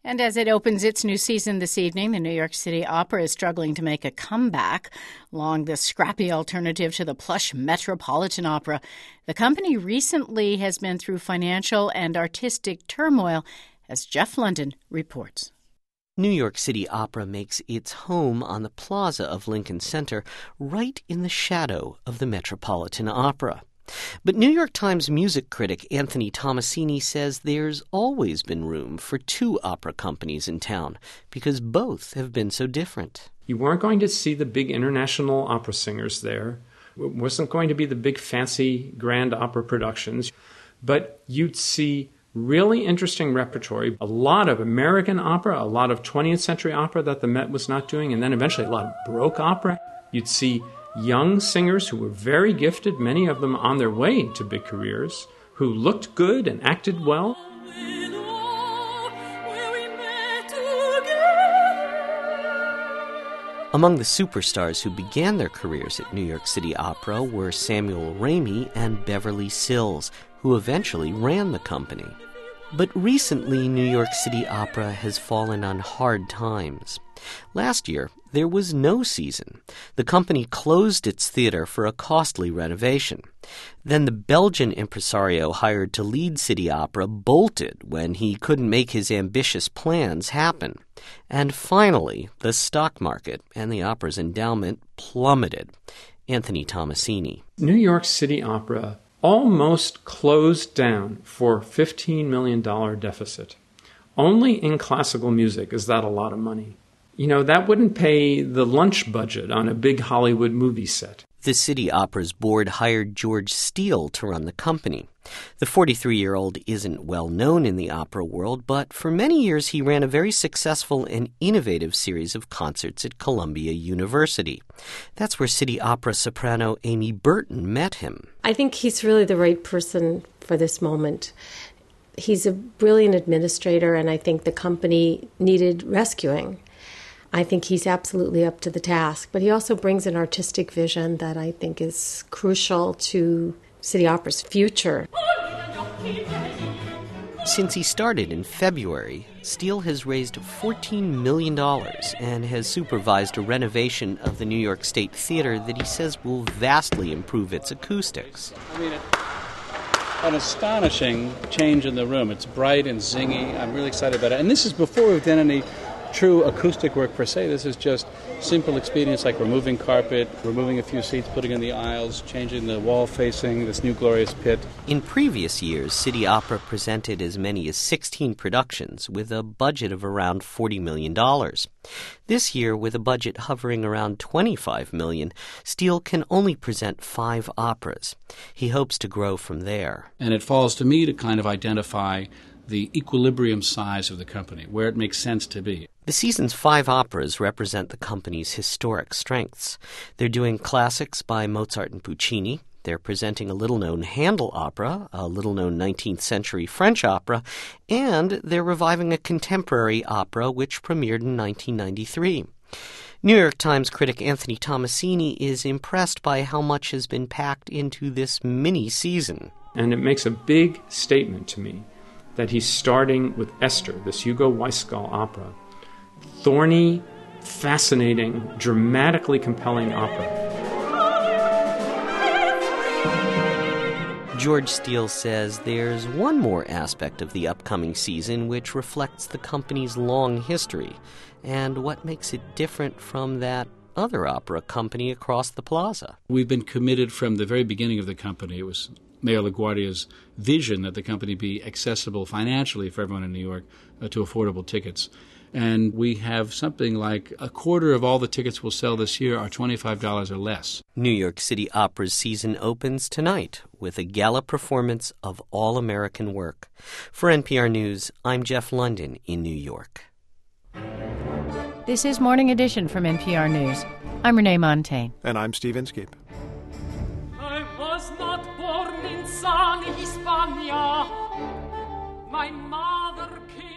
And as it opens its new season this evening, the New York City Opera is struggling to make a comeback. Along the scrappy alternative to the plush Metropolitan Opera, the company recently has been through financial and artistic turmoil, as Jeff London reports. New York City Opera makes its home on the plaza of Lincoln Center, right in the shadow of the Metropolitan Opera. But New York Times music critic Anthony Tomasini says there's always been room for two opera companies in town because both have been so different. You weren't going to see the big international opera singers there. It wasn't going to be the big fancy grand opera productions. But you'd see really interesting repertory, a lot of American opera, a lot of 20th century opera that the Met was not doing, and then eventually a lot of Baroque opera. You'd see young singers who were very gifted, many of them on their way to big careers, who looked good and acted well. Among the superstars who began their careers at New York City Opera were Samuel Ramey and Beverly Sills, who eventually ran the company. But recently, New York City Opera has fallen on hard times. Last year, there was no season. The company closed its theater for a costly renovation. Then the Belgian impresario hired to lead City Opera bolted when he couldn't make his ambitious plans happen. And finally, the stock market and the opera's endowment plummeted. Anthony Tomasini. New York City Opera almost closed down for $15 million deficit. Only in classical music is that a lot of money. You know, that wouldn't pay the lunch budget on a big Hollywood movie set. The City Opera's board hired George Steele to run the company. The 43-year-old isn't well known in the opera world, but for many years he ran a very successful and innovative series of concerts at Columbia University. That's where City Opera soprano Amy Burton met him. I think he's really the right person for this moment. He's a brilliant administrator, and I think the company needed rescuing. I think he's absolutely up to the task, but he also brings an artistic vision that I think is crucial to City Opera's future. Since he started in February, Steele has raised $14 million and has supervised a renovation of the New York State Theater that he says will vastly improve its acoustics. I mean, an astonishing change in the room. It's bright and zingy. I'm really excited about it. And this is before we've done any true acoustic work per se. This is just simple expedients like removing carpet, removing a few seats, putting in the aisles, changing the wall facing, this new glorious pit. In previous years, City Opera presented as many as 16 productions with a budget of around $40 million. This year, with a budget hovering around $25 million, Steele can only present 5 operas. He hopes to grow from there. And it falls to me to kind of identify the equilibrium size of the company, where it makes sense to be. The season's 5 operas represent the company's historic strengths. They're doing classics by Mozart and Puccini. They're presenting a little-known Handel opera, a little-known 19th century French opera, and they're reviving a contemporary opera which premiered in 1993. New York Times critic Anthony Tomasini is impressed by how much has been packed into this mini-season. And it makes a big statement to me that he's starting with Esther, this Hugo Weisskall opera. Thorny, fascinating, dramatically compelling opera. George Steele says there's one more aspect of the upcoming season which reflects the company's long history and what makes it different from that other opera company across the plaza. We've been committed from the very beginning of the company. It was Mayor LaGuardia's vision that the company be accessible financially for everyone in New York to affordable tickets. And we have something like a quarter of all the tickets we'll sell this year are $25 or less. New York City Opera's season opens tonight with a gala performance of all-American work. For NPR News, I'm Jeff London in New York. This is Morning Edition from NPR News. I'm Renee Montaigne. And I'm Steve Inskeep. I was not born in sunny Hispania. My mother came